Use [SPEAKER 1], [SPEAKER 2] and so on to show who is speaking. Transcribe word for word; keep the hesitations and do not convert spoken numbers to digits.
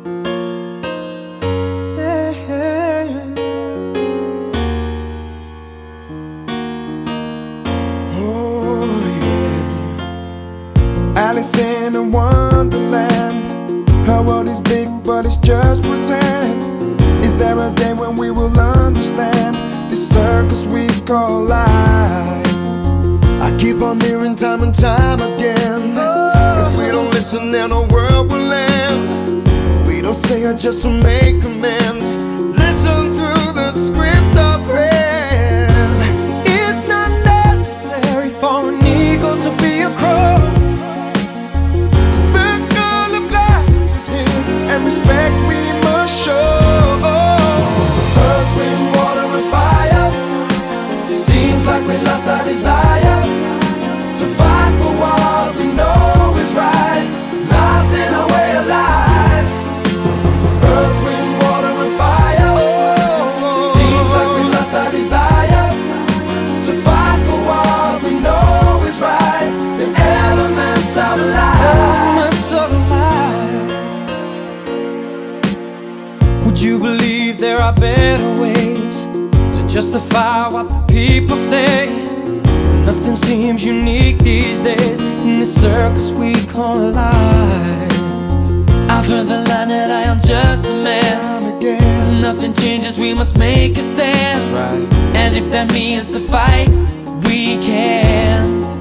[SPEAKER 1] Alice in a wonderland. Her world is big, but it's just pretend. Is there a day when we will understand this circus we call life? I keep on hearing time and time again, if we don't listen then our world will end. We don't say it just to make amends. Listen through the script of prayers.
[SPEAKER 2] It's not necessary for an eagle to be a crow.
[SPEAKER 1] And respect we must show.
[SPEAKER 2] Earth, wind, water and fire. Seems like we lost our desire to fight for what we know is right. Lost in our way of life. Earth, wind, water and fire. Seems like we lost our desire to fight for what we know is right. The elements of life. Would you believe there are better ways to justify what the people say? Nothing seems unique these days in the circus we call life. I've heard the line that I am just a man. Again. Nothing changes, we must make a stand.
[SPEAKER 1] Right.
[SPEAKER 2] And if that means to fight, we can.